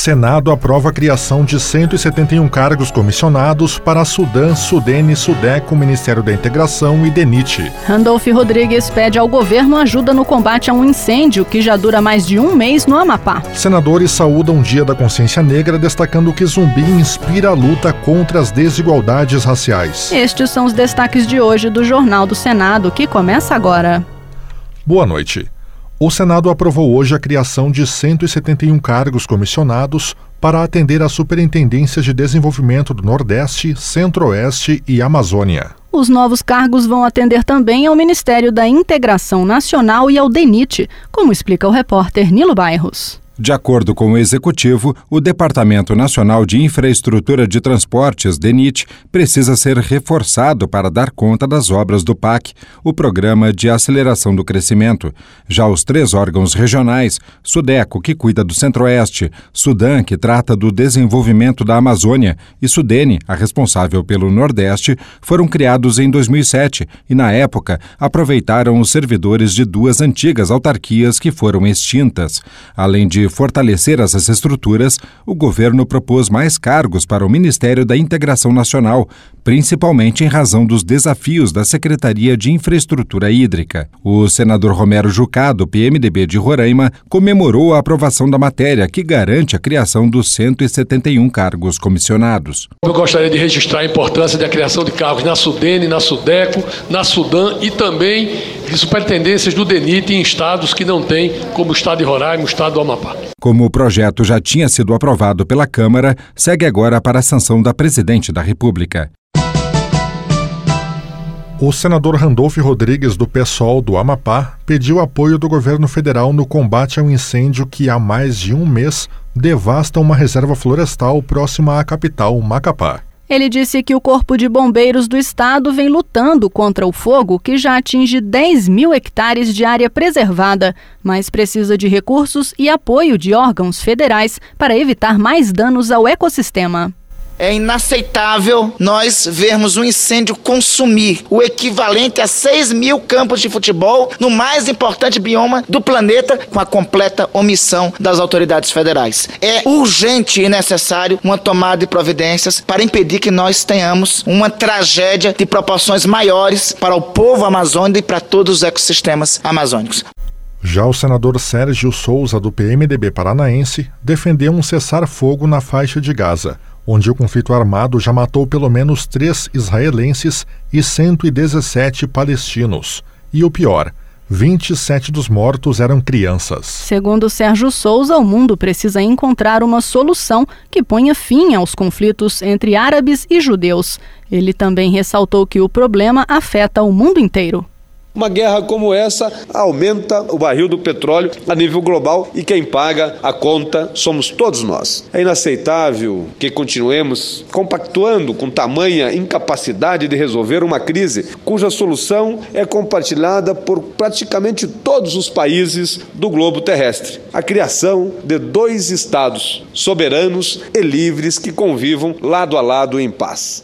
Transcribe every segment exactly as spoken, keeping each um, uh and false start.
Senado aprova a criação de cento e setenta e um cargos comissionados para a Sudã, Sudene, Sudeco, Ministério da Integração e DENIT. Randolph Rodrigues pede ao governo ajuda no combate a um incêndio que já dura mais de um mês no Amapá. Senadores saúdam o Dia da Consciência Negra, destacando que Zumbi inspira a luta contra as desigualdades raciais. Estes são os destaques de hoje do Jornal do Senado, que começa agora. Boa noite. O Senado aprovou hoje a criação de cento e setenta e um cargos comissionados para atender às Superintendências de Desenvolvimento do Nordeste, Centro-Oeste e Amazônia. Os novos cargos vão atender também ao Ministério da Integração Nacional e ao DENIT, como explica o repórter Nilo Bairros. De acordo com o Executivo, o Departamento Nacional de Infraestrutura de Transportes, DENIT, precisa ser reforçado para dar conta das obras do P A C, o Programa de Aceleração do Crescimento. Já os três órgãos regionais, Sudeco, que cuida do Centro-Oeste, Sudã, que trata do desenvolvimento da Amazônia, e Sudene, a responsável pelo Nordeste, foram criados em dois mil e sete e, na época, aproveitaram os servidores de duas antigas autarquias que foram extintas. Além de fortalecer essas estruturas, o governo propôs mais cargos para o Ministério da Integração Nacional, principalmente em razão dos desafios da Secretaria de Infraestrutura Hídrica. O senador Romero Jucá, do P M D B de Roraima, comemorou a aprovação da matéria que garante a criação dos cento e setenta e um cargos comissionados. Eu gostaria de registrar a importância da criação de cargos na Sudene, na Sudeco, na Sudã e também de superintendências do DENIT em estados que não têm, como o estado de Roraima e o estado do Amapá. Como o projeto já tinha sido aprovado pela Câmara, segue agora para a sanção da Presidente da República. O senador Randolph Rodrigues, do PSOL do Amapá, pediu apoio do governo federal no combate ao incêndio que há mais de um mês devasta uma reserva florestal próxima à capital, Macapá. Ele disse que o Corpo de Bombeiros do Estado vem lutando contra o fogo, que já atinge dez mil hectares de área preservada, mas precisa de recursos e apoio de órgãos federais para evitar mais danos ao ecossistema. É inaceitável nós vermos um incêndio consumir o equivalente a seis mil campos de futebol no mais importante bioma do planeta, com a completa omissão das autoridades federais. É urgente e necessário uma tomada de providências para impedir que nós tenhamos uma tragédia de proporções maiores para o povo amazônico e para todos os ecossistemas amazônicos. Já o senador Sérgio Souza, do P M D B paranaense, defendeu um cessar-fogo na faixa de Gaza, onde o conflito armado já matou pelo menos três israelenses e cento e dezessete palestinos. E o pior, vinte e sete dos mortos eram crianças. Segundo Sérgio Souza, o mundo precisa encontrar uma solução que ponha fim aos conflitos entre árabes e judeus. Ele também ressaltou que o problema afeta o mundo inteiro. Uma guerra como essa aumenta o barril do petróleo a nível global e quem paga a conta somos todos nós. É inaceitável que continuemos compactuando com tamanha incapacidade de resolver uma crise cuja solução é compartilhada por praticamente todos os países do globo terrestre. A criação de dois estados soberanos e livres que convivam lado a lado em paz.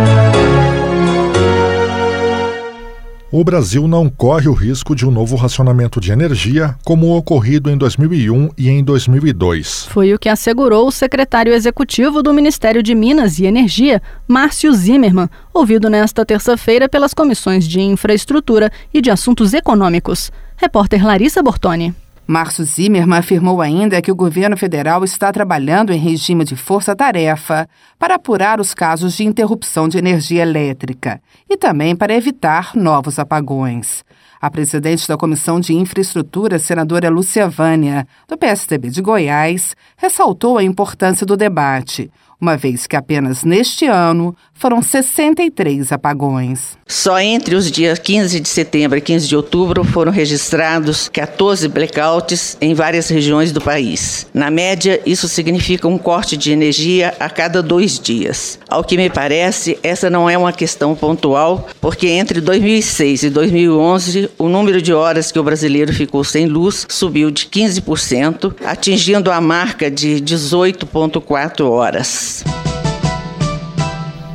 O Brasil não corre o risco de um novo racionamento de energia, como o ocorrido em dois mil e um e em dois mil e dois. Foi o que assegurou o secretário executivo do Ministério de Minas e Energia, Márcio Zimmermann, ouvido nesta terça-feira pelas comissões de Infraestrutura e de Assuntos Econômicos. Repórter Larissa Bortoni. Márcio Zimmermann afirmou ainda que o governo federal está trabalhando em regime de força-tarefa para apurar os casos de interrupção de energia elétrica e também para evitar novos apagões. A presidente da Comissão de Infraestrutura, senadora Lúcia Vânia, do P S D B de Goiás, ressaltou a importância do debate, uma vez que apenas neste ano foram sessenta e três apagões. Só entre os dias quinze de setembro e quinze de outubro foram registrados quatorze blackouts em várias regiões do país. Na média, isso significa um corte de energia a cada dois dias. Ao que me parece, essa não é uma questão pontual, porque entre dois mil e seis e dois mil e onze, o número de horas que o brasileiro ficou sem luz subiu de quinze por cento, atingindo a marca de dezoito vírgula quatro horas.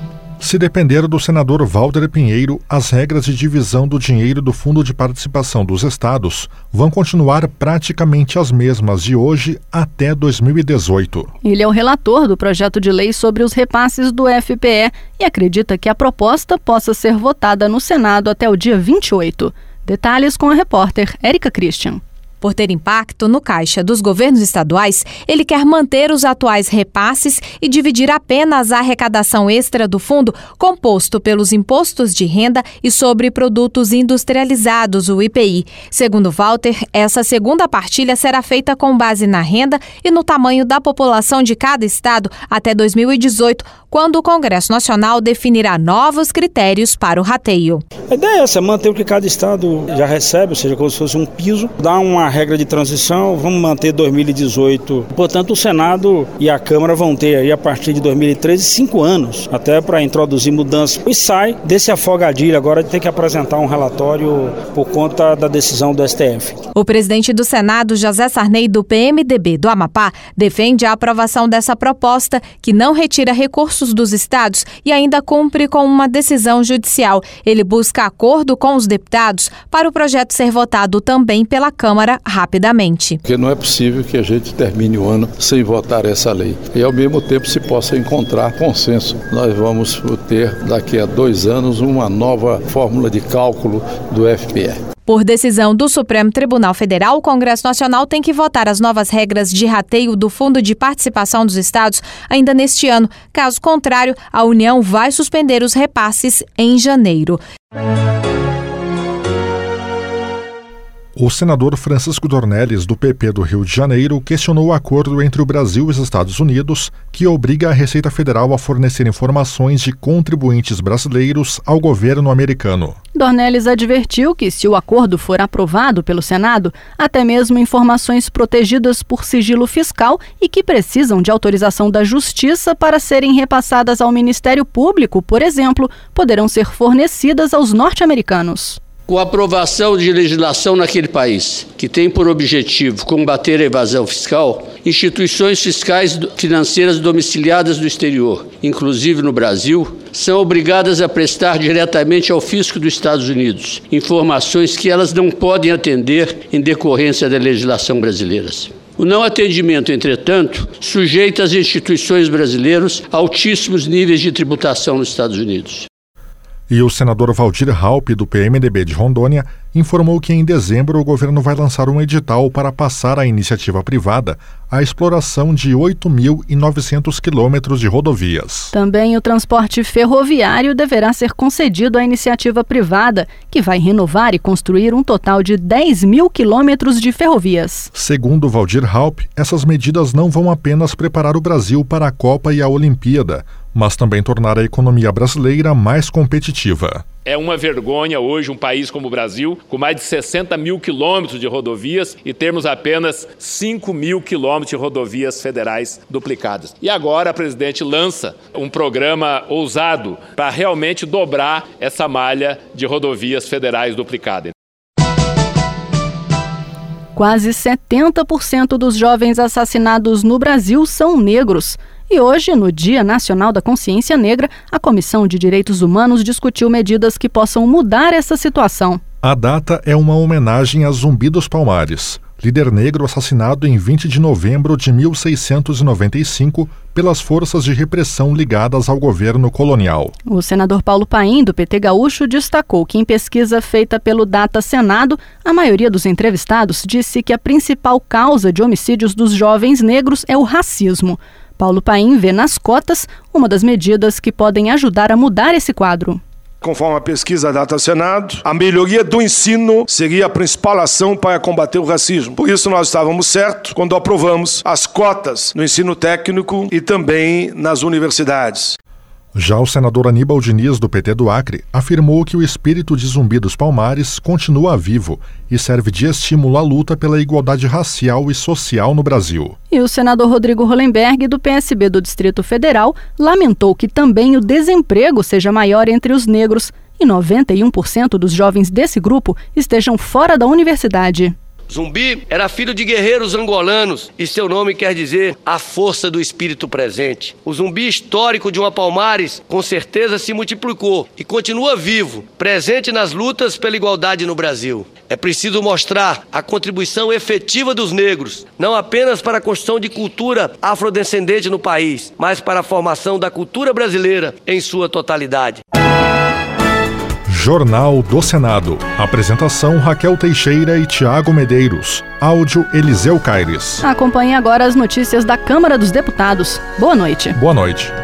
Se depender do senador Walter Pinheiro, as regras de divisão do dinheiro do Fundo de Participação dos Estados vão continuar praticamente as mesmas de hoje até dois mil e dezoito. Ele é o relator do projeto de lei sobre os repasses do F P E e acredita que a proposta possa ser votada no Senado até o dia vinte e oito. Detalhes com a repórter Érica Christian. Por ter impacto no caixa dos governos estaduais, ele quer manter os atuais repasses e dividir apenas a arrecadação extra do fundo, composto pelos impostos de renda e sobre produtos industrializados, o I P I. Segundo Walter, essa segunda partilha será feita com base na renda e no tamanho da população de cada estado até dois mil e dezoito, quando o Congresso Nacional definirá novos critérios para o rateio. A ideia é essa, manter o que cada estado já recebe, ou seja, como se fosse um piso, dar uma regra de transição, vamos manter dois mil e dezoito. Portanto, o Senado e a Câmara vão ter aí a partir de dois mil e treze cinco anos, até para introduzir mudanças. E sai desse afogadilho agora de ter que apresentar um relatório por conta da decisão do S T F. O presidente do Senado, José Sarney, do P M D B do Amapá, defende a aprovação dessa proposta, que não retira recursos dos estados e ainda cumpre com uma decisão judicial. Ele busca acordo com os deputados para o projeto ser votado também pela Câmara rapidamente. Porque não é possível que a gente termine o ano sem votar essa lei e ao mesmo tempo se possa encontrar consenso. Nós vamos ter daqui a dois anos uma nova fórmula de cálculo do F P E. Por decisão do Supremo Tribunal Federal, o Congresso Nacional tem que votar as novas regras de rateio do Fundo de Participação dos Estados ainda neste ano. Caso contrário, a União vai suspender os repasses em janeiro. O senador Francisco Dornelles, do P P do Rio de Janeiro, questionou o acordo entre o Brasil e os Estados Unidos, que obriga a Receita Federal a fornecer informações de contribuintes brasileiros ao governo americano. Dornelles advertiu que, se o acordo for aprovado pelo Senado, até mesmo informações protegidas por sigilo fiscal e que precisam de autorização da Justiça para serem repassadas ao Ministério Público, por exemplo, poderão ser fornecidas aos norte-americanos. Com a aprovação de legislação naquele país, que tem por objetivo combater a evasão fiscal, instituições fiscais financeiras domiciliadas no exterior, inclusive no Brasil, são obrigadas a prestar diretamente ao fisco dos Estados Unidos informações que elas não podem atender em decorrência da legislação brasileira. O não atendimento, entretanto, sujeita as instituições brasileiras a altíssimos níveis de tributação nos Estados Unidos. E o senador Valdir Raupp, do P M D B de Rondônia, informou que em dezembro o governo vai lançar um edital para passar à iniciativa privada a exploração de oito mil e novecentos quilômetros de rodovias. Também o transporte ferroviário deverá ser concedido à iniciativa privada, que vai renovar e construir um total de dez mil quilômetros de ferrovias. Segundo Valdir Raupp, essas medidas não vão apenas preparar o Brasil para a Copa e a Olimpíada, mas também tornar a economia brasileira mais competitiva. É uma vergonha hoje um país como o Brasil, com mais de sessenta mil quilômetros de rodovias e termos apenas cinco mil quilômetros de rodovias federais duplicadas. E agora a presidente lança um programa ousado para realmente dobrar essa malha de rodovias federais duplicadas. Quase setenta por cento dos jovens assassinados no Brasil são negros. E hoje, no Dia Nacional da Consciência Negra, a Comissão de Direitos Humanos discutiu medidas que possam mudar essa situação. A data é uma homenagem a Zumbi dos Palmares, líder negro assassinado em vinte de novembro de mil seiscentos e noventa e cinco pelas forças de repressão ligadas ao governo colonial. O senador Paulo Paim, do P T Gaúcho, destacou que em pesquisa feita pelo Data Senado, a maioria dos entrevistados disse que a principal causa de homicídios dos jovens negros é o racismo. Paulo Paim vê nas cotas uma das medidas que podem ajudar a mudar esse quadro. Conforme a pesquisa Data Senado, a melhoria do ensino seria a principal ação para combater o racismo. Por isso nós estávamos certos quando aprovamos as cotas no ensino técnico e também nas universidades. Já o senador Aníbal Diniz, do P T do Acre, afirmou que o espírito de Zumbi dos Palmares continua vivo e serve de estímulo à luta pela igualdade racial e social no Brasil. E o senador Rodrigo Hollenberg, do P S B do Distrito Federal, lamentou que também o desemprego seja maior entre os negros e noventa e um por cento dos jovens desse grupo estejam fora da universidade. Zumbi era filho de guerreiros angolanos e seu nome quer dizer a força do espírito presente. O zumbi histórico de uma Palmares com certeza se multiplicou e continua vivo, presente nas lutas pela igualdade no Brasil. É preciso mostrar a contribuição efetiva dos negros, não apenas para a construção de cultura afrodescendente no país, mas para a formação da cultura brasileira em sua totalidade. Jornal do Senado. Apresentação Raquel Teixeira e Tiago Medeiros. Áudio Eliseu Caires. Acompanhe agora as notícias da Câmara dos Deputados. Boa noite. Boa noite.